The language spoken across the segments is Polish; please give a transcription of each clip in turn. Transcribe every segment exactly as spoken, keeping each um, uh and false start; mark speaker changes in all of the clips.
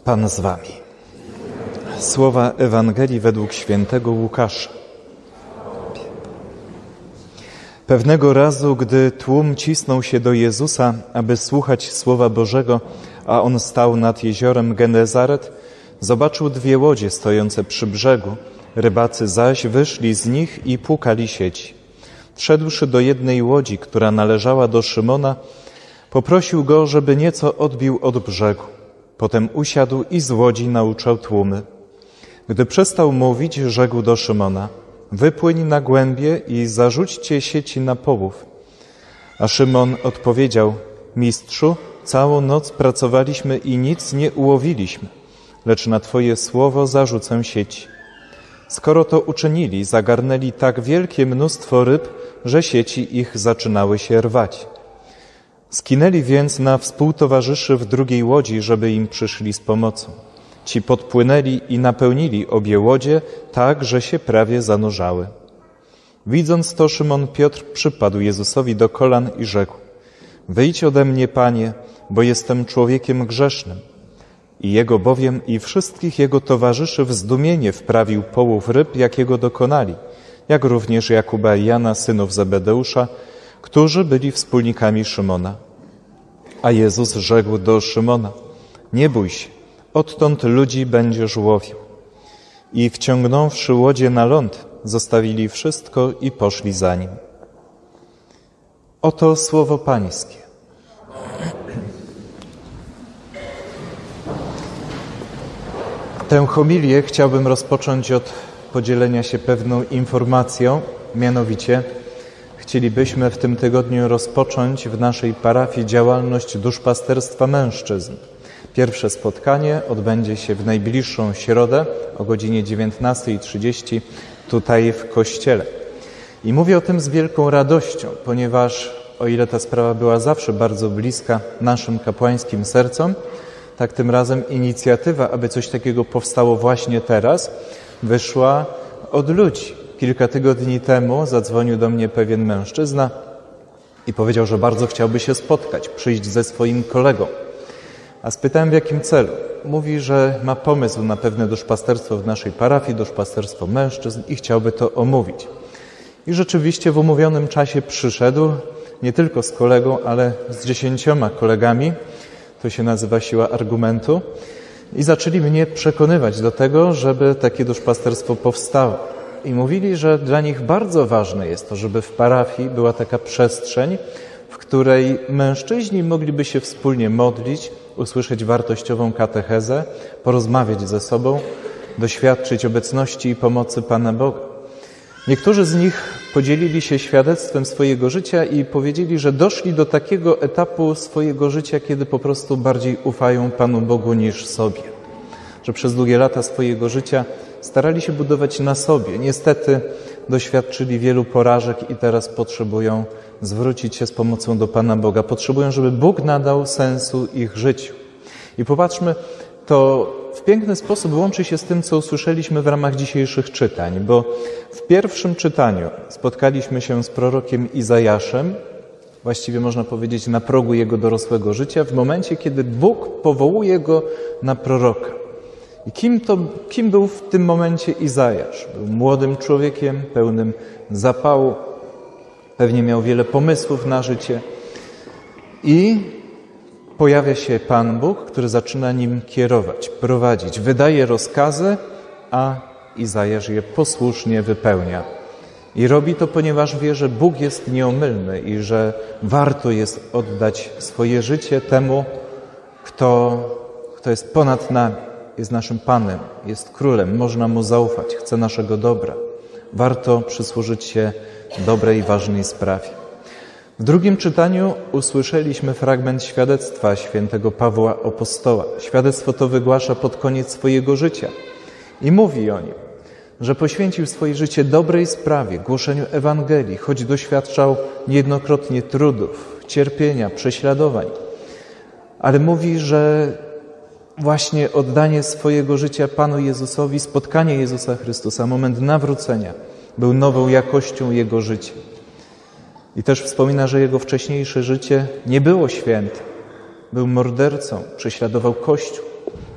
Speaker 1: Pan z wami. Słowa Ewangelii według świętego Łukasza. Pewnego razu, gdy tłum cisnął się do Jezusa, aby słuchać Słowa Bożego, a On stał nad jeziorem Genezaret, zobaczył dwie łodzie stojące przy brzegu. Rybacy zaś wyszli z nich i płukali sieci. Wszedłszy do jednej łodzi, która należała do Szymona, poprosił go, żeby nieco odbił od brzegu. Potem usiadł i z łodzi nauczał tłumy. Gdy przestał mówić, rzekł do Szymona: wypłyń na głębie i zarzućcie sieci na połów. A Szymon odpowiedział: Mistrzu, całą noc pracowaliśmy i nic nie ułowiliśmy, lecz na Twoje słowo zarzucę sieci. Skoro to uczynili, zagarnęli tak wielkie mnóstwo ryb, że sieci ich zaczynały się rwać. Skinęli więc na współtowarzyszy w drugiej łodzi, żeby im przyszli z pomocą. Ci podpłynęli i napełnili obie łodzie tak, że się prawie zanurzały. Widząc to, Szymon Piotr przypadł Jezusowi do kolan i rzekł: wyjdź ode mnie, Panie, bo jestem człowiekiem grzesznym. I jego bowiem i wszystkich jego towarzyszy w zdumienie wprawił połów ryb, jakiego dokonali, jak również Jakuba i Jana, synów Zebedeusza, którzy byli wspólnikami Szymona. A Jezus rzekł do Szymona: nie bój się, odtąd ludzi będziesz łowił. I wciągnąwszy łodzie na ląd, zostawili wszystko i poszli za nim. Oto słowo Pańskie. Tę homilię chciałbym rozpocząć od podzielenia się pewną informacją, mianowicie chcielibyśmy w tym tygodniu rozpocząć w naszej parafii działalność duszpasterstwa mężczyzn. Pierwsze spotkanie odbędzie się w najbliższą środę o godzinie dziewiętnastej trzydzieści tutaj w kościele. I mówię o tym z wielką radością, ponieważ o ile ta sprawa była zawsze bardzo bliska naszym kapłańskim sercom, tak tym razem inicjatywa, aby coś takiego powstało właśnie teraz, wyszła od ludzi. Kilka tygodni temu zadzwonił do mnie pewien mężczyzna i powiedział, że bardzo chciałby się spotkać, przyjść ze swoim kolegą. A spytałem, w jakim celu. Mówi, że ma pomysł na pewne duszpasterstwo w naszej parafii, duszpasterstwo mężczyzn i chciałby to omówić. I rzeczywiście w umówionym czasie przyszedł, nie tylko z kolegą, ale z dziesięcioma kolegami. To się nazywa siła argumentu. I zaczęli mnie przekonywać do tego, żeby takie duszpasterstwo powstało. I mówili, że dla nich bardzo ważne jest to, żeby w parafii była taka przestrzeń, w której mężczyźni mogliby się wspólnie modlić, usłyszeć wartościową katechezę, porozmawiać ze sobą, doświadczyć obecności i pomocy Pana Boga. Niektórzy z nich podzielili się świadectwem swojego życia i powiedzieli, że doszli do takiego etapu swojego życia, kiedy po prostu bardziej ufają Panu Bogu niż sobie. Że przez długie lata swojego życia starali się budować na sobie. Niestety doświadczyli wielu porażek i teraz potrzebują zwrócić się z pomocą do Pana Boga. Potrzebują, żeby Bóg nadał sensu ich życiu. I popatrzmy, to w piękny sposób łączy się z tym, co usłyszeliśmy w ramach dzisiejszych czytań, bo w pierwszym czytaniu spotkaliśmy się z prorokiem Izajaszem, właściwie można powiedzieć na progu jego dorosłego życia, w momencie, kiedy Bóg powołuje go na proroka. I kim, to, kim był w tym momencie Izajasz? Był młodym człowiekiem, pełnym zapału, pewnie miał wiele pomysłów na życie i pojawia się Pan Bóg, który zaczyna nim kierować, prowadzić, wydaje rozkazy, a Izajasz je posłusznie wypełnia. I robi to, ponieważ wie, że Bóg jest nieomylny i że warto jest oddać swoje życie temu, kto, kto jest ponad nami, jest naszym Panem, jest Królem, można Mu zaufać, chce naszego dobra. Warto przysłużyć się dobrej, ważnej sprawie. W drugim czytaniu usłyszeliśmy fragment świadectwa świętego Pawła Apostoła. Świadectwo to wygłasza pod koniec swojego życia i mówi o nim, że poświęcił swoje życie dobrej sprawie, głoszeniu Ewangelii, choć doświadczał niejednokrotnie trudów, cierpienia, prześladowań. Ale mówi, że właśnie oddanie swojego życia Panu Jezusowi, spotkanie Jezusa Chrystusa, moment nawrócenia był nową jakością jego życia. I też wspomina, że jego wcześniejsze życie nie było święte. Był mordercą, prześladował Kościół,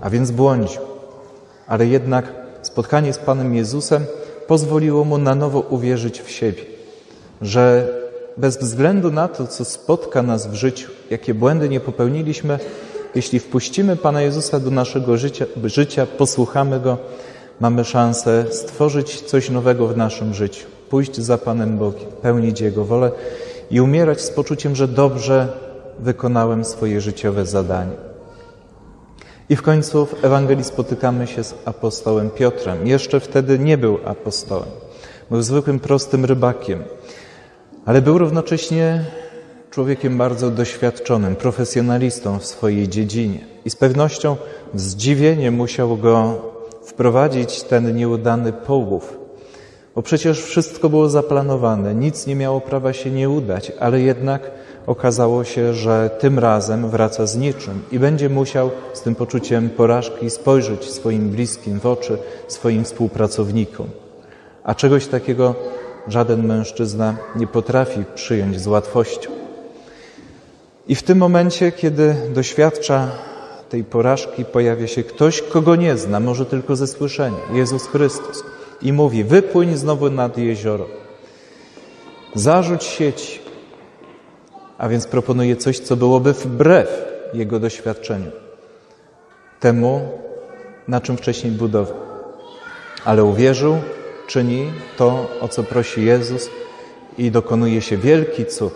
Speaker 1: a więc błądził. Ale jednak spotkanie z Panem Jezusem pozwoliło mu na nowo uwierzyć w siebie, że bez względu na to, co spotka nas w życiu, jakie błędy nie popełniliśmy, jeśli wpuścimy Pana Jezusa do naszego życia, życia, posłuchamy Go, mamy szansę stworzyć coś nowego w naszym życiu, pójść za Panem Bogiem, pełnić Jego wolę i umierać z poczuciem, że dobrze wykonałem swoje życiowe zadanie. I w końcu w Ewangelii spotykamy się z apostołem Piotrem. Jeszcze wtedy nie był apostołem. Był zwykłym, prostym rybakiem, ale był równocześnie człowiekiem bardzo doświadczonym, profesjonalistą w swojej dziedzinie. I z pewnością w zdziwienie musiał go wprowadzić ten nieudany połów, bo przecież wszystko było zaplanowane, nic nie miało prawa się nie udać, ale jednak okazało się, że tym razem wraca z niczym i będzie musiał z tym poczuciem porażki spojrzeć swoim bliskim w oczy, swoim współpracownikom. A czegoś takiego żaden mężczyzna nie potrafi przyjąć z łatwością. I w tym momencie, kiedy doświadcza tej porażki, pojawia się ktoś, kogo nie zna, może tylko ze słyszenia, Jezus Chrystus. I mówi, wypłyń znowu nad jezioro, zarzuć sieci. A więc proponuje coś, co byłoby wbrew jego doświadczeniu, temu, na czym wcześniej budował. Ale uwierzył, czyni to, o co prosi Jezus i dokonuje się wielki cud.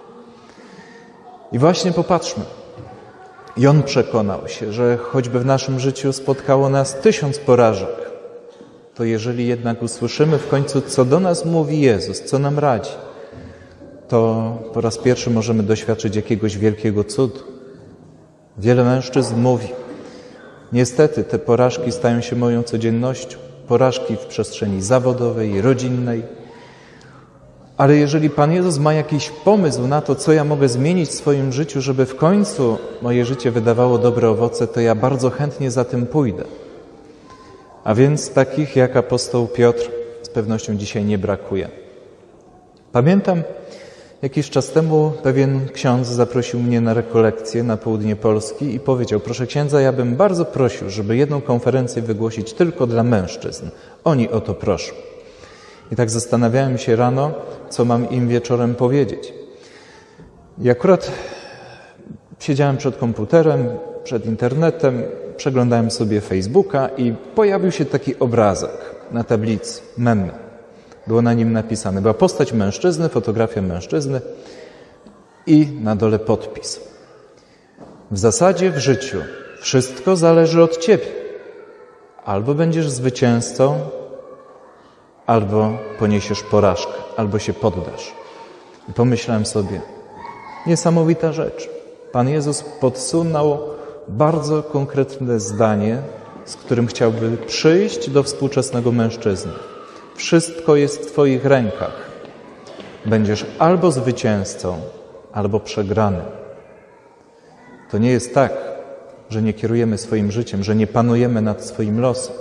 Speaker 1: I właśnie popatrzmy. I on przekonał się, że choćby w naszym życiu spotkało nas tysiąc porażek, to jeżeli jednak usłyszymy w końcu, co do nas mówi Jezus, co nam radzi, to po raz pierwszy możemy doświadczyć jakiegoś wielkiego cudu. Wiele mężczyzn mówi, niestety te porażki stają się moją codziennością, porażki w przestrzeni zawodowej, rodzinnej, ale jeżeli Pan Jezus ma jakiś pomysł na to, co ja mogę zmienić w swoim życiu, żeby w końcu moje życie wydawało dobre owoce, to ja bardzo chętnie za tym pójdę. A więc takich jak apostoł Piotr z pewnością dzisiaj nie brakuje. Pamiętam, jakiś czas temu pewien ksiądz zaprosił mnie na rekolekcję na południe Polski i powiedział, proszę księdza, ja bym bardzo prosił, żeby jedną konferencję wygłosić tylko dla mężczyzn. Oni o to proszą. I tak zastanawiałem się rano, co mam im wieczorem powiedzieć. I akurat siedziałem przed komputerem, przed internetem, przeglądałem sobie Facebooka i pojawił się taki obrazek na tablicy, mem. Było na nim napisane, była postać mężczyzny, fotografia mężczyzny i na dole podpis. W zasadzie w życiu wszystko zależy od ciebie. Albo będziesz zwycięzcą, albo poniesiesz porażkę, albo się poddasz. I pomyślałem sobie, niesamowita rzecz. Pan Jezus podsunął bardzo konkretne zdanie, z którym chciałby przyjść do współczesnego mężczyzny. Wszystko jest w Twoich rękach. Będziesz albo zwycięzcą, albo przegranym. To nie jest tak, że nie kierujemy swoim życiem, że nie panujemy nad swoim losem.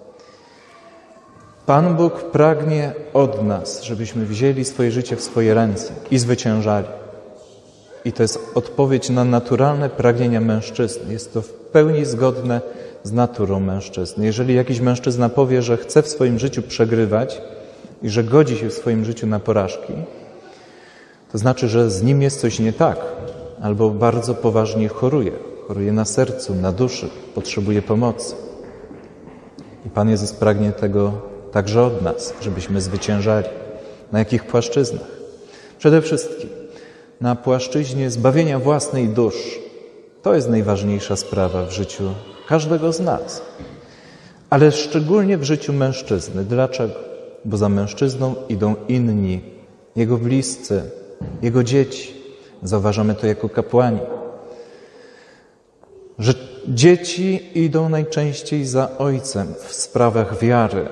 Speaker 1: Pan Bóg pragnie od nas, żebyśmy wzięli swoje życie w swoje ręce i zwyciężali. I to jest odpowiedź na naturalne pragnienia mężczyzny. Jest to w pełni zgodne z naturą mężczyzny. Jeżeli jakiś mężczyzna powie, że chce w swoim życiu przegrywać i że godzi się w swoim życiu na porażki, to znaczy, że z nim jest coś nie tak, albo bardzo poważnie choruje. Choruje na sercu, na duszy, potrzebuje pomocy. I Pan Jezus pragnie tego także od nas, żebyśmy zwyciężali. Na jakich płaszczyznach? Przede wszystkim na płaszczyźnie zbawienia własnej duszy. To jest najważniejsza sprawa w życiu każdego z nas. Ale szczególnie w życiu mężczyzny. Dlaczego? Bo za mężczyzną idą inni, jego bliscy, jego dzieci. Zauważamy to jako kapłani. Że dzieci idą najczęściej za ojcem w sprawach wiary.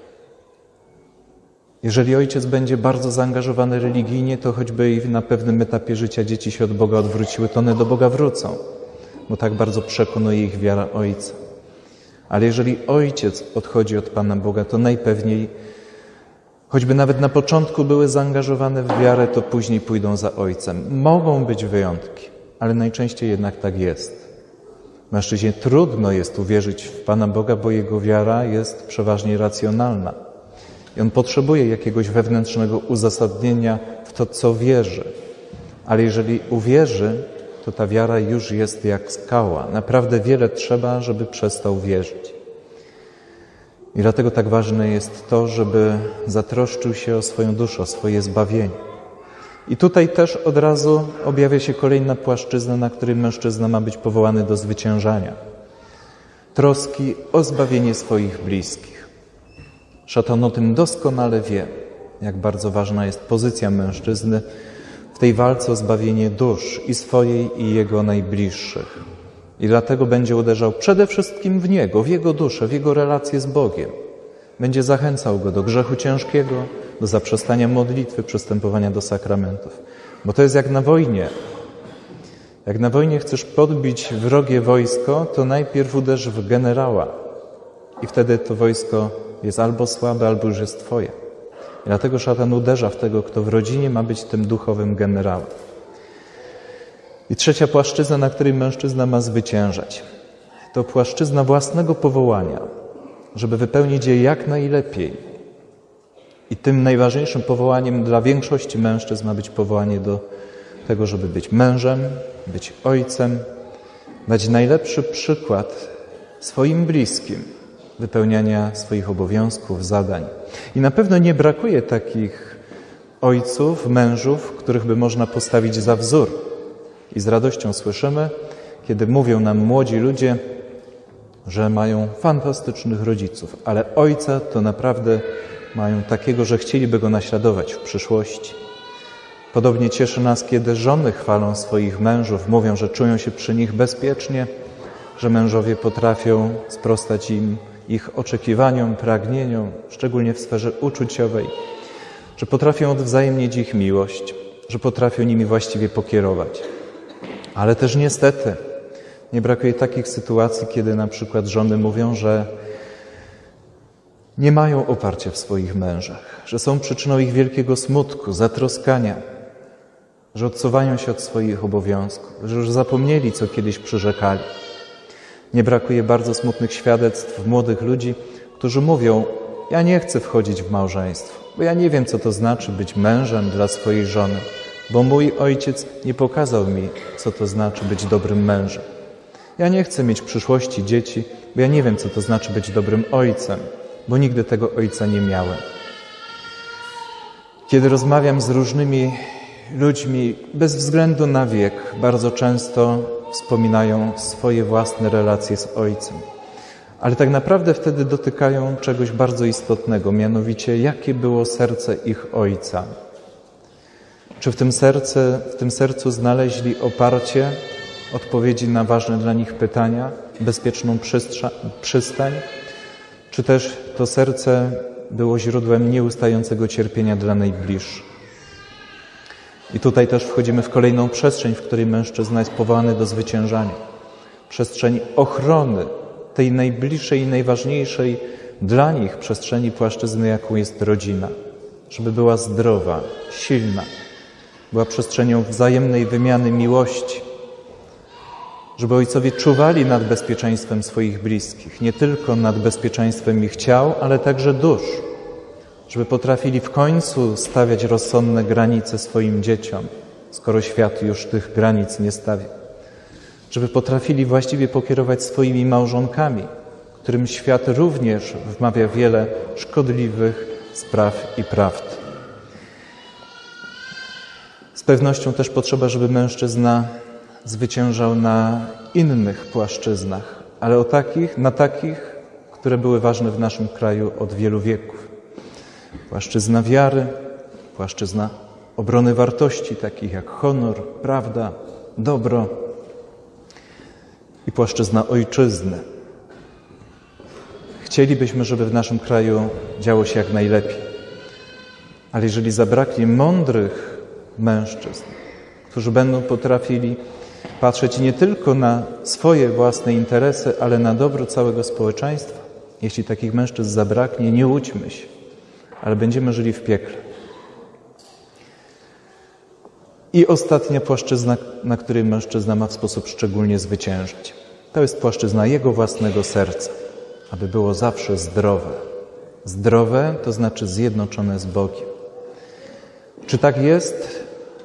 Speaker 1: Jeżeli ojciec będzie bardzo zaangażowany religijnie, to choćby i na pewnym etapie życia dzieci się od Boga odwróciły, to one do Boga wrócą, bo tak bardzo przekonuje ich wiara ojca. Ale jeżeli ojciec odchodzi od Pana Boga, to najpewniej, choćby nawet na początku były zaangażowane w wiarę, to później pójdą za ojcem. Mogą być wyjątki, ale najczęściej jednak tak jest. Mężczyźnie trudno jest uwierzyć w Pana Boga, bo jego wiara jest przeważnie racjonalna. I on potrzebuje jakiegoś wewnętrznego uzasadnienia w to, co wierzy. Ale jeżeli uwierzy, to ta wiara już jest jak skała. Naprawdę wiele trzeba, żeby przestał wierzyć. I dlatego tak ważne jest to, żeby zatroszczył się o swoją duszę, o swoje zbawienie. I tutaj też od razu objawia się kolejna płaszczyzna, na której mężczyzna ma być powołany do zwyciężania. Troski o zbawienie swoich bliskich. Szatan o tym doskonale wie, jak bardzo ważna jest pozycja mężczyzny w tej walce o zbawienie dusz i swojej, i jego najbliższych. I dlatego będzie uderzał przede wszystkim w niego, w jego duszę, w jego relację z Bogiem. Będzie zachęcał go do grzechu ciężkiego, do zaprzestania modlitwy, przystępowania do sakramentów. Bo to jest jak na wojnie. Jak na wojnie chcesz podbić wrogie wojsko, to najpierw uderz w generała. I wtedy to wojsko jest albo słabe, albo już jest twoje. I dlatego szatan uderza w tego, kto w rodzinie ma być tym duchowym generałem. I trzecia płaszczyzna, na której mężczyzna ma zwyciężać, to płaszczyzna własnego powołania, żeby wypełnić je jak najlepiej. I tym najważniejszym powołaniem dla większości mężczyzn ma być powołanie do tego, żeby być mężem, być ojcem, dać najlepszy przykład swoim bliskim wypełniania swoich obowiązków, zadań. I na pewno nie brakuje takich ojców, mężów, których by można postawić za wzór. I z radością słyszymy, kiedy mówią nam młodzi ludzie, że mają fantastycznych rodziców, ale ojca to naprawdę mają takiego, że chcieliby go naśladować w przyszłości. Podobnie cieszy nas, kiedy żony chwalą swoich mężów, mówią, że czują się przy nich bezpiecznie, że mężowie potrafią sprostać im ich oczekiwaniom, pragnieniom, szczególnie w sferze uczuciowej, że potrafią odwzajemnić ich miłość, że potrafią nimi właściwie pokierować. Ale też niestety nie brakuje takich sytuacji, kiedy na przykład żony mówią, że nie mają oparcia w swoich mężach, że są przyczyną ich wielkiego smutku, zatroskania, że odsuwają się od swoich obowiązków, że już zapomnieli, co kiedyś przyrzekali. Nie brakuje bardzo smutnych świadectw młodych ludzi, którzy mówią: ja nie chcę wchodzić w małżeństwo, bo ja nie wiem, co to znaczy być mężem dla swojej żony, bo mój ojciec nie pokazał mi, co to znaczy być dobrym mężem. Ja nie chcę mieć w przyszłości dzieci, bo ja nie wiem, co to znaczy być dobrym ojcem, bo nigdy tego ojca nie miałem. Kiedy rozmawiam z różnymi ludźmi, bez względu na wiek, bardzo często wspominają swoje własne relacje z ojcem. Ale tak naprawdę wtedy dotykają czegoś bardzo istotnego, mianowicie jakie było serce ich ojca. Czy w tym, serce, w tym sercu znaleźli oparcie, odpowiedzi na ważne dla nich pytania, bezpieczną przystań, czy też to serce było źródłem nieustającego cierpienia dla najbliższych. I tutaj też wchodzimy w kolejną przestrzeń, w której mężczyzna jest powołany do zwyciężania. Przestrzeń ochrony tej najbliższej i najważniejszej dla nich przestrzeni płaszczyzny, jaką jest rodzina. Żeby była zdrowa, silna, była przestrzenią wzajemnej wymiany miłości. Żeby ojcowie czuwali nad bezpieczeństwem swoich bliskich, nie tylko nad bezpieczeństwem ich ciał, ale także dusz. Żeby potrafili w końcu stawiać rozsądne granice swoim dzieciom, skoro świat już tych granic nie stawia. Żeby potrafili właściwie pokierować swoimi małżonkami, którym świat również wmawia wiele szkodliwych spraw i prawd. Z pewnością też potrzeba, żeby mężczyzna zwyciężał na innych płaszczyznach, ale o takich, na takich, które były ważne w naszym kraju od wielu wieków. Płaszczyzna wiary, płaszczyzna obrony wartości, takich jak honor, prawda, dobro i płaszczyzna ojczyzny. Chcielibyśmy, żeby w naszym kraju działo się jak najlepiej. Ale jeżeli zabraknie mądrych mężczyzn, którzy będą potrafili patrzeć nie tylko na swoje własne interesy, ale na dobro całego społeczeństwa, jeśli takich mężczyzn zabraknie, nie łudźmy się, ale będziemy żyli w piekle. I ostatnia płaszczyzna, na której mężczyzna ma w sposób szczególnie zwyciężyć. To jest płaszczyzna Jego własnego serca, aby było zawsze zdrowe. Zdrowe to znaczy zjednoczone z Bogiem. Czy tak jest?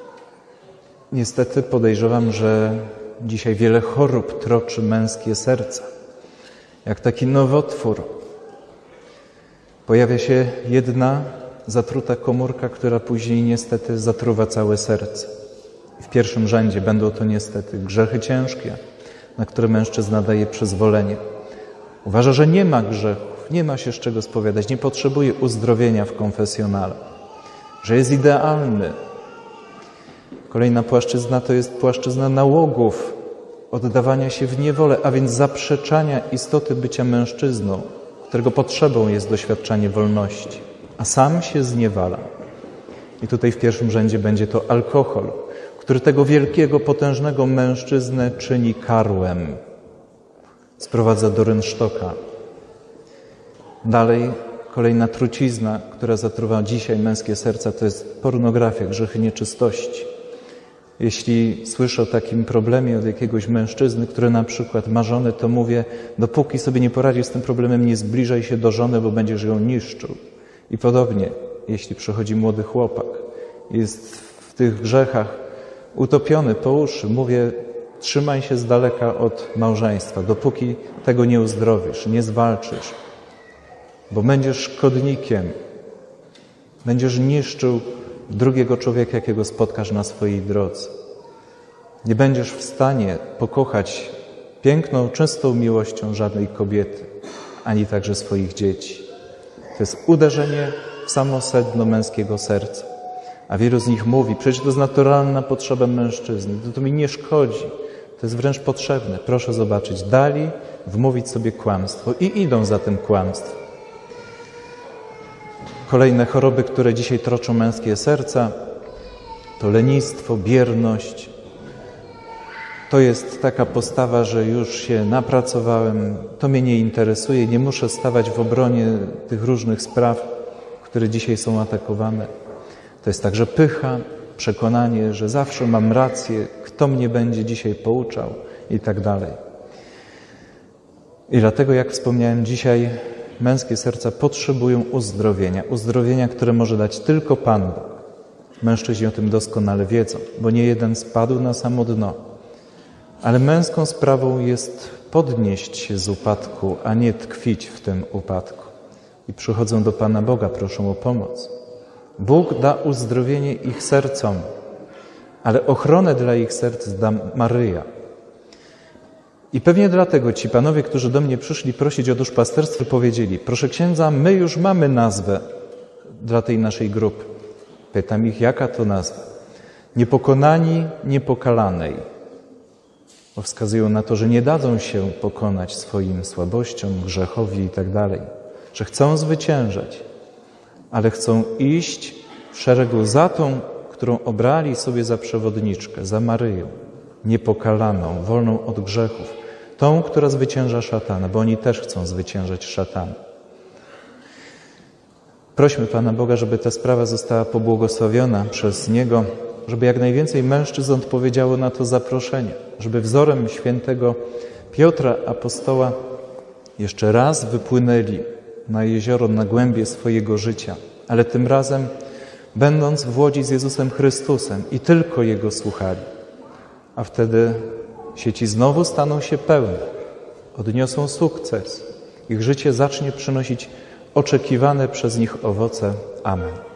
Speaker 1: Niestety podejrzewam, że dzisiaj wiele chorób troczy męskie serca. Jak taki nowotwór. Pojawia się jedna zatruta komórka, która później niestety zatruwa całe serce. W pierwszym rzędzie będą to niestety grzechy ciężkie, na które mężczyzna daje przyzwolenie. Uważa, że nie ma grzechów, nie ma się z czego spowiadać, nie potrzebuje uzdrowienia w konfesjonale, że jest idealny. Kolejna płaszczyzna to jest płaszczyzna nałogów, oddawania się w niewolę, a więc zaprzeczania istoty bycia mężczyzną, którego potrzebą jest doświadczanie wolności, a sam się zniewala. I tutaj w pierwszym rzędzie będzie to alkohol, który tego wielkiego, potężnego mężczyznę czyni karłem, sprowadza do rynsztoka. Dalej kolejna trucizna, która zatruwa dzisiaj męskie serca, to jest pornografia, grzechy nieczystości. Jeśli słyszę o takim problemie od jakiegoś mężczyzny, który na przykład ma żonę, to mówię, dopóki sobie nie poradzisz z tym problemem, nie zbliżaj się do żony, bo będziesz ją niszczył. I podobnie, jeśli przychodzi młody chłopak, jest w tych grzechach utopiony po uszy, mówię, trzymaj się z daleka od małżeństwa, dopóki tego nie uzdrowisz, nie zwalczysz, bo będziesz szkodnikiem, będziesz niszczył drugiego człowieka, jakiego spotkasz na swojej drodze. Nie będziesz w stanie pokochać piękną, czystą miłością żadnej kobiety, ani także swoich dzieci. To jest uderzenie w samo sedno męskiego serca. A wielu z nich mówi, przecież to jest naturalna potrzeba mężczyzny, to, to mi nie szkodzi, to jest wręcz potrzebne. Proszę zobaczyć, dali wmówić sobie kłamstwo i idą za tym kłamstwem. Kolejne choroby, które dzisiaj troczą męskie serca, to lenistwo, bierność. To jest taka postawa, że już się napracowałem, to mnie nie interesuje, nie muszę stawać w obronie tych różnych spraw, które dzisiaj są atakowane. To jest także pycha, przekonanie, że zawsze mam rację, kto mnie będzie dzisiaj pouczał i tak dalej. I dlatego, jak wspomniałem dzisiaj, męskie serca potrzebują uzdrowienia. Uzdrowienia, które może dać tylko Pan Bóg. Mężczyźni o tym doskonale wiedzą, bo nie jeden spadł na samo dno. Ale męską sprawą jest podnieść się z upadku, a nie tkwić w tym upadku. I przychodzą do Pana Boga, proszą o pomoc. Bóg da uzdrowienie ich sercom, ale ochronę dla ich serc da Maryja. I pewnie dlatego ci panowie, którzy do mnie przyszli prosić o duszpasterstwo, powiedzieli, proszę księdza, my już mamy nazwę dla tej naszej grupy. Pytam ich, jaka to nazwa? Niepokonani, niepokalanej. Bo wskazują na to, że nie dadzą się pokonać swoim słabościom, grzechowi i tak dalej. Że chcą zwyciężać, ale chcą iść w szeregu za tą, którą obrali sobie za przewodniczkę, za Maryją, niepokalaną, wolną od grzechów, tą, która zwycięża szatana, bo oni też chcą zwyciężać szatana. Prośmy Pana Boga, żeby ta sprawa została pobłogosławiona przez Niego, żeby jak najwięcej mężczyzn odpowiedziało na to zaproszenie, żeby wzorem świętego Piotra Apostoła jeszcze raz wypłynęli na jezioro, na głębie swojego życia, ale tym razem będąc w łodzi z Jezusem Chrystusem i tylko Jego słuchali. A wtedy sieci znowu staną się pełne, odniosą sukces. Ich życie zacznie przynosić oczekiwane przez nich owoce. Amen.